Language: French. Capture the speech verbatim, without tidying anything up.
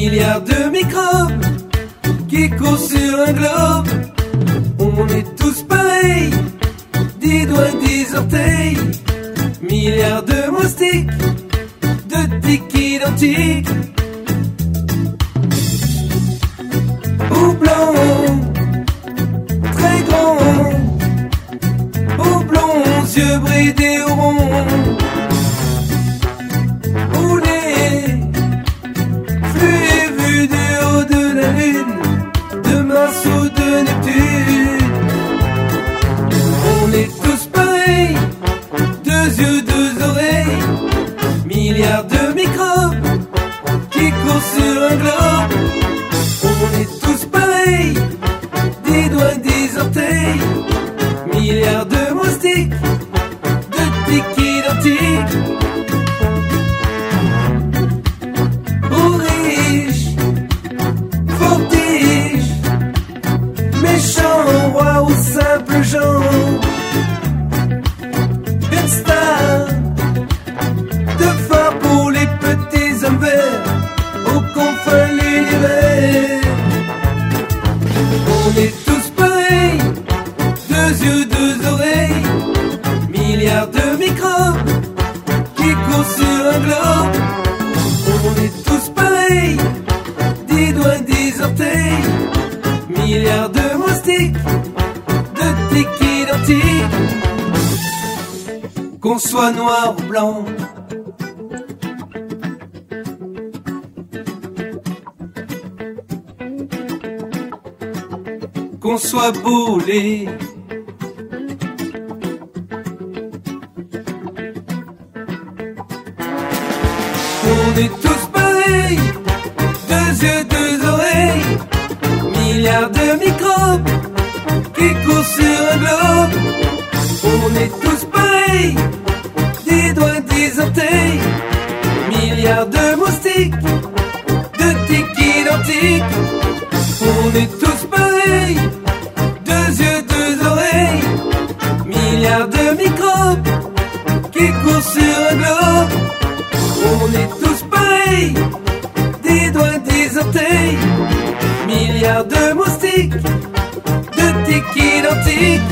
milliards de microbes qui courent sur un globe. On est tous pareils, dix doigts, dix orteils. Milliards de moustiques, de tiques identiques. Ou blanc, très grand, ou blonds, yeux bridés au rond. Ou nez, flux vu du haut de la lune, de Mars ou de Neptune. On est tous pareils, deux yeux, deux oreilles. Milliards de microbes qui courent sur un globe. On est tous pareils, dix doigts, dix orteils. Milliards de moustiques, de tiques identiques. Ou riches, fortiches, méchants, rois ou simples gens. Une star de phare pour les petits hommes verts aux confins de l'univers. On est tous pareils, deux yeux, deux oreilles. Milliards de microbes qui courent sur un globe. On est tous pareils, dix doigts, dix orteils. Milliards de moustiques, de tiques identiques. Qu'on soit noir ou blanc, qu'on soit beau ou laid. On est tous pareils, deux yeux, deux oreilles. Milliards de microbes qui courent sur un globe. On est tous pareils, dix doigts, dix orteils. Milliards de moustiques, de tiques identiques. On est tous pareils, deux yeux, deux oreilles. Milliards de microbes qui courent sur un globe. On est tous pareils, dix doigts, dix orteils. Milliards de moustiques, de tiques identiques.